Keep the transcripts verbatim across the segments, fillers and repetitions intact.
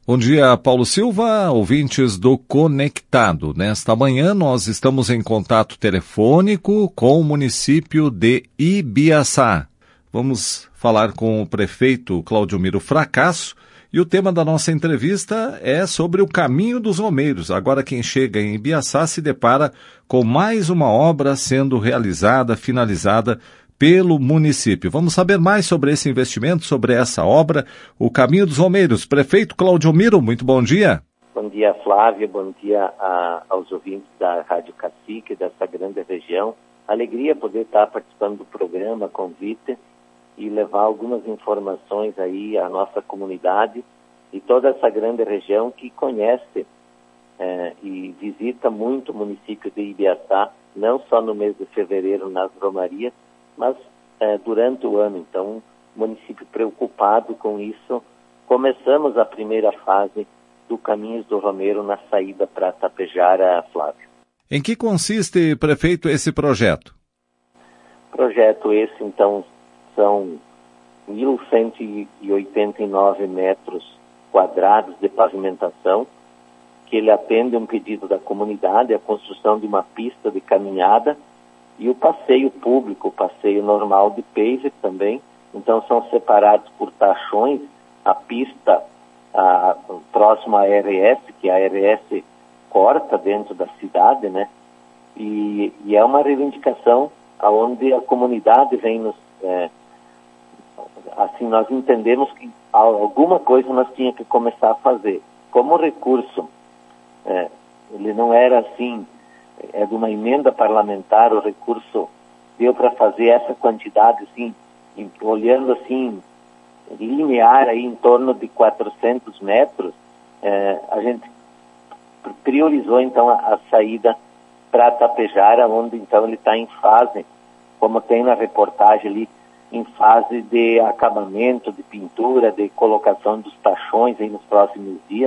Bom dia, Paulo Silva, ouvintes do Conectado. Nesta manhã nós estamos em contato telefônico com o município de Ibiaçá. Vamos falar com o prefeito Claudiomiro Fracasso e o tema da nossa entrevista é sobre o Caminho dos Romeiros. Agora quem chega em Ibiaçá se depara com mais uma obra sendo realizada, finalizada pelo município. Vamos saber mais sobre esse investimento, sobre essa obra, o Caminho dos Romeiros. Prefeito Claudiomiro, muito bom dia. Bom dia, Flávio, bom dia a, aos ouvintes da Rádio Cacique, dessa grande região. Alegria poder estar participando do programa, convite, e levar algumas informações aí à nossa comunidade e toda essa grande região que conhece é, e visita muito o município de Ibiaçá, não só no mês de fevereiro nas romarias, mas é, durante o ano. Então, o município preocupado com isso, começamos a primeira fase do Caminhos do Romeiro na saída para Tapejara, Flávio. Em que consiste, prefeito, esse projeto? Projeto esse, então, são mil cento e oitenta e nove metros quadrados de pavimentação, que ele atende um pedido da comunidade, a construção de uma pista de caminhada, e o passeio público, o passeio normal de paver também. Então são separados por tachões, a pista a, próxima à A R S, que a A R S corta dentro da cidade, né? E, e é uma reivindicação onde a comunidade vem nos... É, assim, nós entendemos que alguma coisa nós tínhamos que começar a fazer. Como o recurso, é, ele não era assim... é de uma emenda parlamentar, o recurso deu para fazer essa quantidade, assim, em, olhando assim, linear aí em torno de quatrocentos metros, é, a gente priorizou então a, a saída para Tapejara, onde então ele está em fase, como tem na reportagem ali, em fase de acabamento, de pintura, de colocação dos tachões aí nos próximos dias,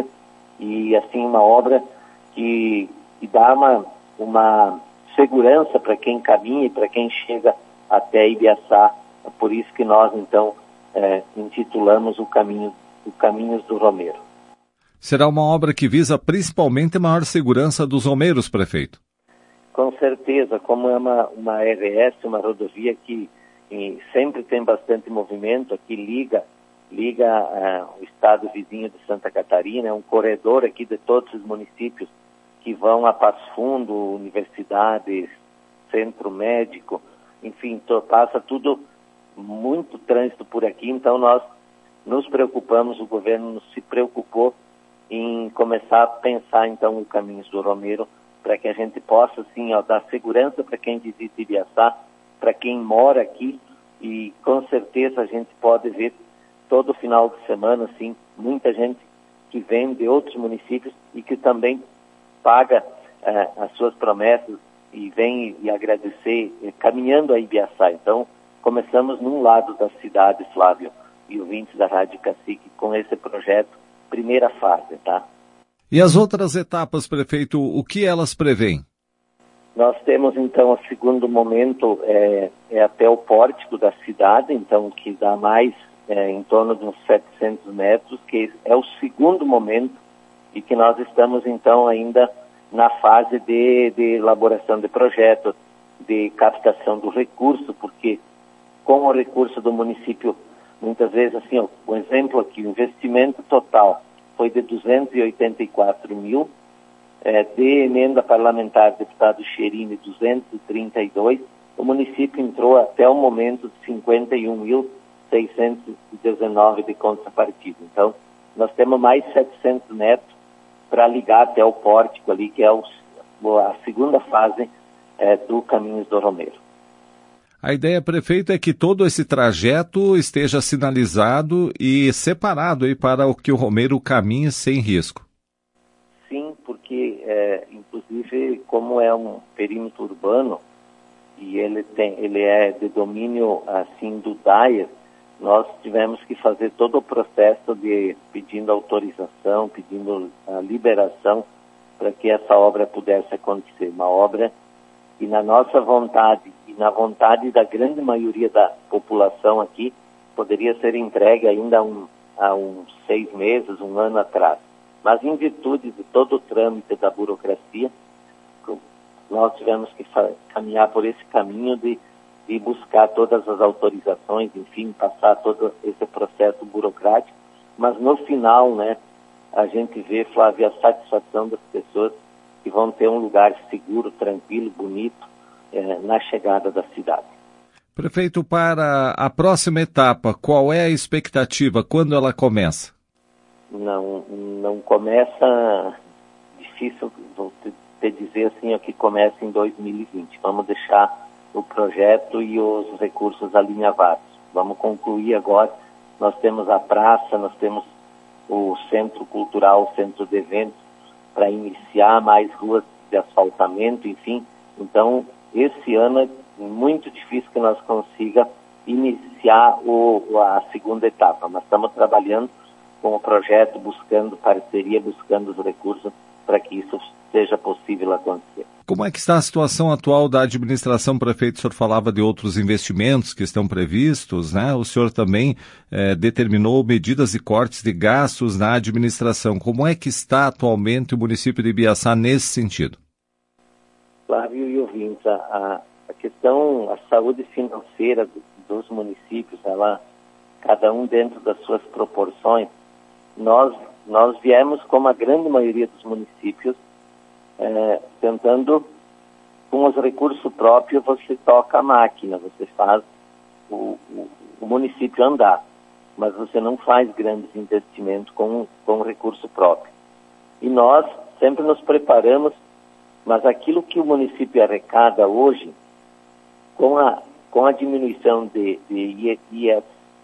e assim uma obra que, que dá uma uma segurança para quem caminha e para quem chega até Ibiaçá. É por isso que nós, então, é, intitulamos o Caminho, o Caminhos do Romeiro. Será uma obra que visa principalmente a maior segurança dos romeiros, prefeito? Com certeza, como é uma, uma R S, uma rodovia que e, sempre tem bastante movimento, aqui liga, liga uh, o estado vizinho de Santa Catarina, é um corredor aqui de todos os municípios que vão a Passo Fundo, universidades, centro médico, enfim, to, passa tudo, muito trânsito por aqui, então nós nos preocupamos, o governo se preocupou em começar a pensar então o Caminhos do Romeiro, para que a gente possa, assim, ó, dar segurança para quem visita Ibiaçá, para quem mora aqui, e com certeza a gente pode ver todo final de semana, assim, muita gente que vem de outros municípios e que também paga eh, as suas promessas e vem e agradecer, eh, caminhando a Ibiaçá. Então, começamos num lado da cidade, Flávio, e ouvintes da Rádio Cacique, com esse projeto, primeira fase, tá? E as outras etapas, prefeito, o que elas prevêem? Nós temos, então, o segundo momento, é, é até o pórtico da cidade, então, que dá mais, é, em torno de uns setecentos metros, que é o segundo momento, e que nós estamos, então, ainda na fase de, de elaboração de projeto, de captação do recurso, porque com o recurso do município, muitas vezes, assim, ó, um exemplo aqui, o investimento total foi de duzentos e oitenta e quatro mil, é, de emenda parlamentar, deputado Cherini, duzentos e trinta e dois, o município entrou até o momento de cinquenta e um mil seiscentos e dezenove de contrapartida. Então, nós temos mais setecentos metros para ligar até o pórtico ali, que é o, a segunda fase é, do Caminhos do Romeiro. A ideia, prefeito, é que todo esse trajeto esteja sinalizado e separado aí para o que o Romeiro caminhe sem risco. Sim, porque, é, inclusive, como é um perímetro urbano e ele, tem, ele é de domínio, assim, do D A I R, nós tivemos que fazer todo o processo de pedindo autorização, pedindo a liberação para que essa obra pudesse acontecer. Uma obra que, na nossa vontade e na vontade da grande maioria da população aqui, poderia ser entregue ainda um, há uns seis meses, um ano atrás. Mas em virtude de todo o trâmite da burocracia, nós tivemos que caminhar por esse caminho de, de buscar todas as autorizações, enfim, passar todo esse processo burocrático. Mas no final, né, a gente vê, Flávio, a satisfação das pessoas que vão ter um lugar seguro, tranquilo, bonito, eh, na chegada da cidade. Prefeito, para a próxima etapa, qual é a expectativa? Quando ela começa? Não, não começa, difícil, vou te, te dizer assim, ó, que começa em dois mil e vinte. Vamos deixar o projeto e os recursos alinhavados. Vamos concluir agora. Nós temos a praça, nós temos o centro cultural, o centro de eventos, para iniciar mais ruas de asfaltamento, enfim. Então, esse ano é muito difícil que nós consiga iniciar o, a segunda etapa, mas estamos trabalhando com o projeto, buscando parceria, buscando os recursos para que isso seja possível acontecer. Como é que está a situação atual da administração, prefeito? O senhor falava de outros investimentos que estão previstos, né? O senhor também eh, determinou medidas e cortes de gastos na administração. Como é que está atualmente o município de Ibiaçá nesse sentido? Flávio e ouvintes, a, a questão, a saúde financeira dos municípios, ela, cada um dentro das suas proporções, nós, nós viemos, como a grande maioria dos municípios, é, tentando, com os recursos próprios, você toca a máquina, você faz o, o, o município andar, mas você não faz grandes investimentos com, com recurso próprio. E nós sempre nos preparamos, mas aquilo que o município arrecada hoje, com a, com a diminuição de, de, de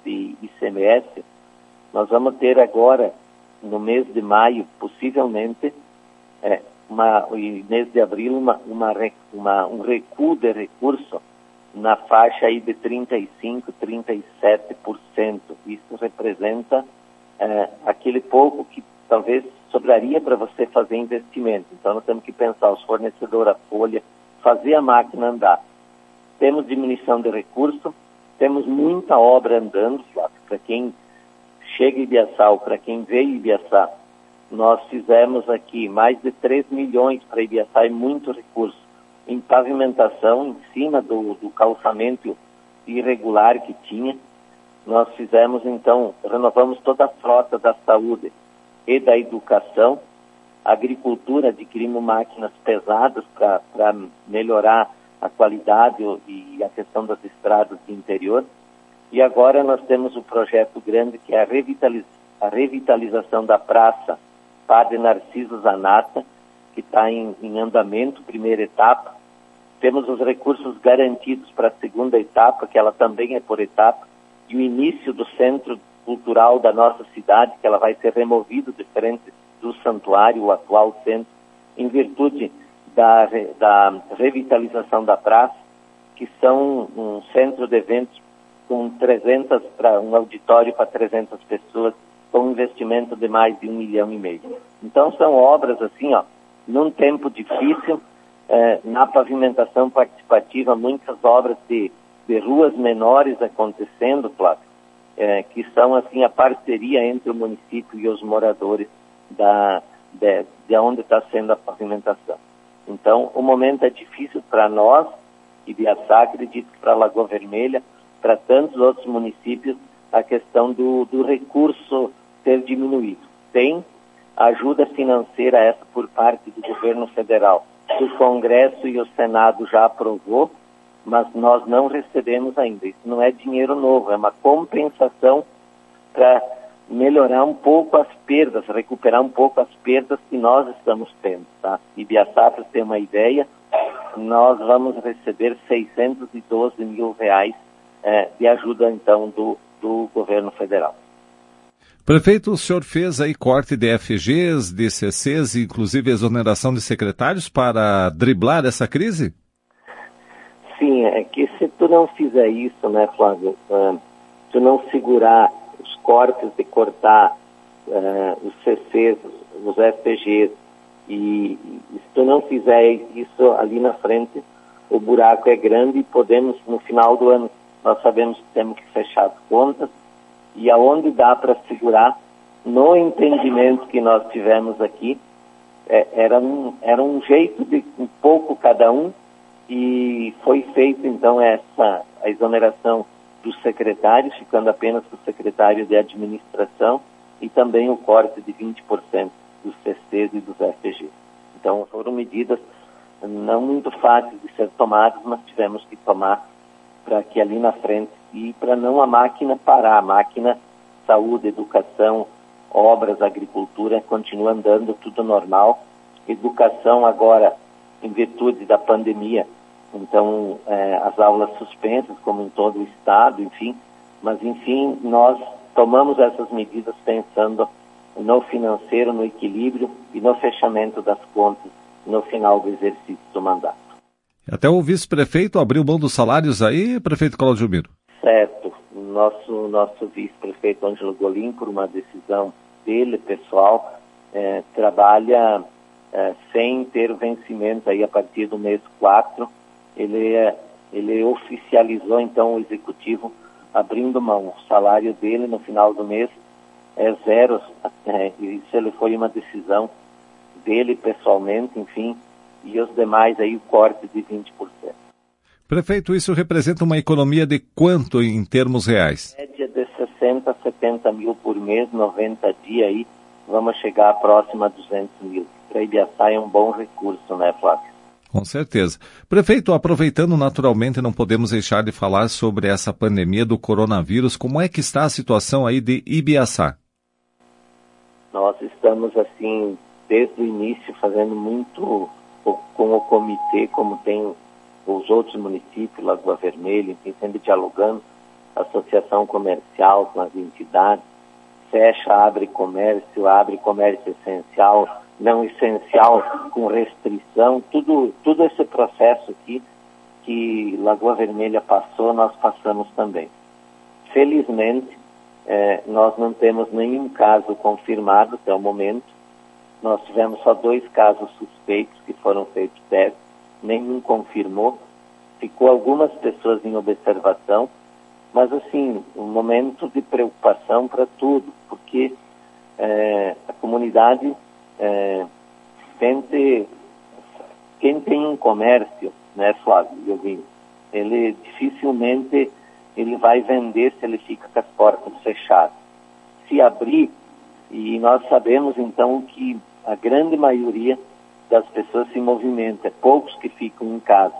I C M S, nós vamos ter agora, no mês de maio, possivelmente, é, uma, no mês de abril, uma, uma, uma, um recuo de recurso na faixa aí de trinta e cinco por cento, trinta e sete por cento. Isso representa é, aquele pouco que talvez sobraria para você fazer investimento. Então, nós temos que pensar os fornecedores, a folha, fazer a máquina andar. Temos diminuição de recurso, temos muita obra andando, para quem chega em Ibiaçá ou para quem veio em Ibiaçá, nós fizemos aqui mais de três milhões para Ibiaçá e muito recurso em pavimentação, em cima do, do calçamento irregular que tinha. Nós fizemos, então, renovamos toda a frota da saúde e da educação. A agricultura, adquirimos máquinas pesadas para melhorar a qualidade e a questão das estradas do interior. E agora nós temos o projeto grande que é a, revitaliz a revitalização da Praça Padre Narciso Zanata, que está em, em andamento, primeira etapa. Temos os recursos garantidos para a segunda etapa, que ela também é por etapa, e o início do centro cultural da nossa cidade, que ela vai ser removido de frente do santuário, o atual centro, em virtude da, da revitalização da praça, que são um centro de eventos com trezentas, para um auditório para trezentas pessoas, com um investimento de mais de um milhão e meio. Então são obras assim, ó, num tempo difícil, eh, na pavimentação participativa, muitas obras de, de ruas menores acontecendo, Flávio, eh, que são assim a parceria entre o município e os moradores da, de, de onde está sendo a pavimentação. Então o momento é difícil para nós, Ibiaçá, acredito que para Lagoa Vermelha, para tantos outros municípios, a questão do, do recurso ter diminuído. Tem ajuda financeira essa por parte do governo federal. O Congresso e o Senado já aprovou, mas nós não recebemos ainda. Isso não é dinheiro novo, é uma compensação para melhorar um pouco as perdas, recuperar um pouco as perdas que nós estamos tendo, tá? Ibiaçá, para ter uma ideia, nós vamos receber seiscentos e doze mil reais É, de ajuda, então, do, do governo federal. Prefeito, o senhor fez aí corte de F Gs, de C Cs, inclusive exoneração de secretários para driblar essa crise? Sim, é que se tu não fizer isso, né, Flávio, uh, tu não segurar os cortes de cortar uh, os C Cs, os F Gs, e, e se tu não fizer isso ali na frente, o buraco é grande e podemos, no final do ano, nós sabemos que temos que fechar as contas e aonde dá para segurar, no entendimento que nós tivemos aqui, é, era, um, era um jeito de um pouco cada um, e foi feita então essa a exoneração dos secretários, ficando apenas o secretário de administração, e também o corte de vinte por cento dos C Cs e dos F Gs. Então foram medidas não muito fáceis de ser tomadas, mas tivemos que tomar para que ali na frente, e para não a máquina parar, a máquina saúde, educação, obras, agricultura, continua andando tudo normal. Educação agora, em virtude da pandemia, então é, as aulas suspensas, como em todo o estado, enfim, mas enfim, nós tomamos essas medidas pensando no financeiro, no equilíbrio e no fechamento das contas no final do exercício do mandato. Até o vice-prefeito abriu mão dos salários aí, prefeito Cláudio Miro? Certo. Nosso, nosso vice-prefeito Ângelo Golim, por uma decisão dele, pessoal, é, trabalha é, sem ter vencimento aí a partir do mês quatro. Ele, é, ele oficializou, então, o executivo abrindo mão. O salário dele no final do mês é zero. É, isso ele foi uma decisão dele pessoalmente, enfim, e os demais aí o corte de vinte por cento. Prefeito, isso representa uma economia de quanto em termos reais? Média de sessenta a setenta mil por mês, noventa dias aí, vamos chegar próximo a duzentos mil. Para Ibiaçá é um bom recurso, né, Flávio? Com certeza. Prefeito, aproveitando naturalmente, não podemos deixar de falar sobre essa pandemia do coronavírus. Como é que está a situação aí de Ibiaçá? Nós estamos, assim, desde o início, fazendo muito com o comitê, como tem os outros municípios, Lagoa Vermelha, enfim, sempre dialogando, associação comercial com as entidades, fecha, abre comércio, abre comércio essencial, não essencial, com restrição, tudo, tudo esse processo aqui que Lagoa Vermelha passou, nós passamos também. Felizmente, eh, nós não temos nenhum caso confirmado até o momento. Nós tivemos só dois casos suspeitos que foram feitos testes, nenhum confirmou. Ficou algumas pessoas em observação, mas assim, um momento de preocupação para tudo, porque eh, a comunidade é, sente, quem tem um comércio, né, Flávio, eu vi, ele dificilmente ele vai vender se ele fica com as portas fechadas. Se abrir, e nós sabemos então que a grande maioria das pessoas se movimenta, é poucos que ficam em casa.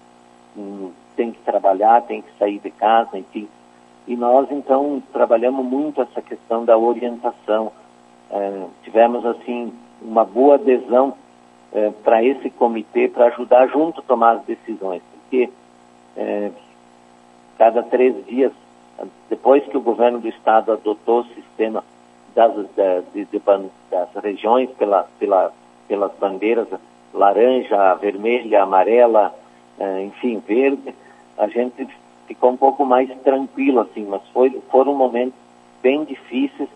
Hum, tem que trabalhar, tem que sair de casa, enfim. E nós então trabalhamos muito essa questão da orientação. É, tivemos assim uma boa adesão é, para esse comitê, para ajudar junto a tomar as decisões, porque é, cada três dias, depois que o governo do estado adotou o sistema das, de, de, das regiões pela, pela, pelas bandeiras laranja, vermelha, amarela, é, enfim, verde, a gente ficou um pouco mais tranquilo, assim, mas foi, foram momentos bem difíceis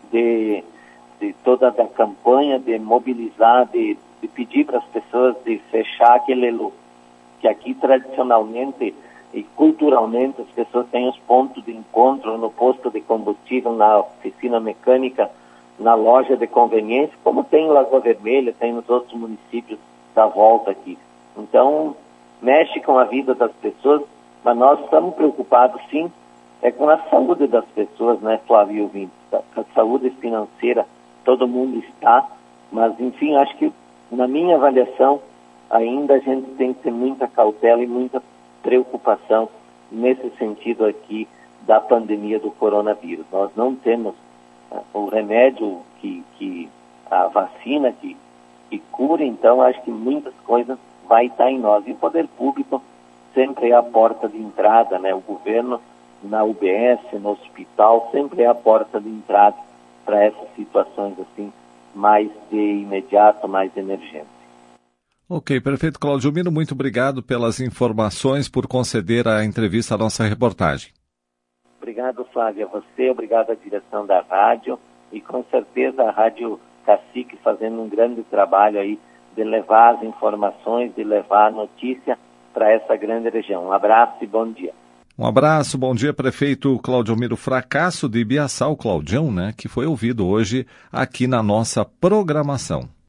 de, de toda a campanha, de mobilizar, de, de pedir para as pessoas de fechar aquele que aqui tradicionalmente e culturalmente as pessoas têm os pontos de encontro no posto de combustível, na oficina mecânica, na loja de conveniência, como tem em Lagoa Vermelha, tem nos outros municípios da volta aqui. Então, mexe com a vida das pessoas, mas nós estamos preocupados, sim, é com a saúde das pessoas, né, Flávio Vinte? Com a saúde financeira, todo mundo está, mas, enfim, acho que, na minha avaliação, ainda a gente tem que ter muita cautela e muita preocupação nesse sentido aqui da pandemia do coronavírus. Nós não temos uh, o remédio, que, que a vacina que, que cura, então acho que muitas coisas vai estar em nós. E o poder público sempre é a porta de entrada, né? O governo na U B S, no hospital, sempre é a porta de entrada para essas situações assim, mais de imediato, mais emergentes. Ok, prefeito Cláudio Miro, muito obrigado pelas informações, por conceder a entrevista à nossa reportagem. Obrigado, Flávia, a você, obrigado à direção da rádio e com certeza a Rádio Cacique fazendo um grande trabalho aí de levar as informações, de levar a notícia para essa grande região. Um abraço e bom dia. Um abraço, bom dia, prefeito Claudiomiro Fracasso de Ibiaçá, o Claudião, né, que foi ouvido hoje aqui na nossa programação.